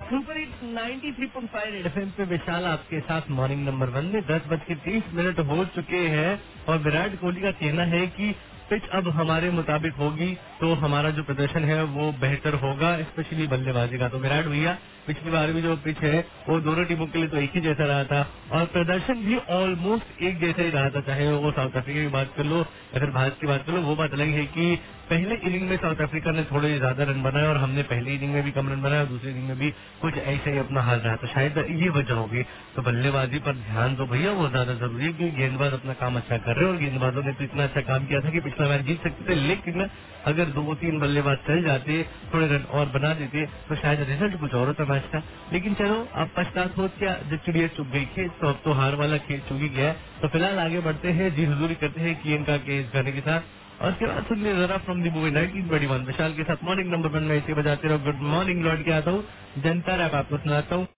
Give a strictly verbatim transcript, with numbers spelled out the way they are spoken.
Super hit ninety three point five red FM पे विशाल आपके साथ मॉर्निंग नंबर वन में दस बज के तीस मिनट हो चुके हैं और विराट कोहली का कहना है कि पिच अब हमारे मुताबिक होगी तो हमारा जो प्रदर्शन है वो बेहतर होगा, स्पेशली बल्लेबाजी का। तो विराट भैया पिछली बार भी जो पिच है वो दोनों टीमों के लिए तो एक ही जैसा रहा था और प्रदर्शन भी ऑलमोस्ट एक जैसा ही रहा था, चाहे वो साउथ अफ्रीका की बात कर लो या फिर भारत की बात कर लो। वो बात अलग है कि पहले इनिंग में साउथ अफ्रीका ने थोड़े ज्यादा रन बनाए और हमने पहली इनिंग में भी कम रन बनाए और दूसरी इनिंग में भी कुछ ऐसे ही अपना हाल रहा, तो शायद ये वजह होगी। तो बल्लेबाजी पर ध्यान दो भैया, वो ज्यादा जरूरी है क्योंकि गेंदबाज अपना काम अच्छा कर रहे हैं और गेंदबाजों ने तो इतना अच्छा काम किया था कि पिछला मैच जीत सकते थे, लेकिन अगर दो तीन बल्लेबाज चल जाते, थोड़े रन और बना देते तो शायद रिजल्ट कुछ और होता मैच का। लेकिन चलो अब पछतात हो क्या, जब चिड़िया चुग गई खेत तो अब तो हार वाला खेल चुकी गया है। तो फिलहाल आगे बढ़ते हैं, जी हजूरी करते हैं कि इनका के इस गाने के साथ और उसके बाद सुनिए जरा from the movie nineteen twenty one Vishal के साथ मॉर्निंग नंबर वन में इसे बजाते रहो। गुड मॉर्निंग लौट के आता हूँ, जनता रैप आपको सुनाता हूँ।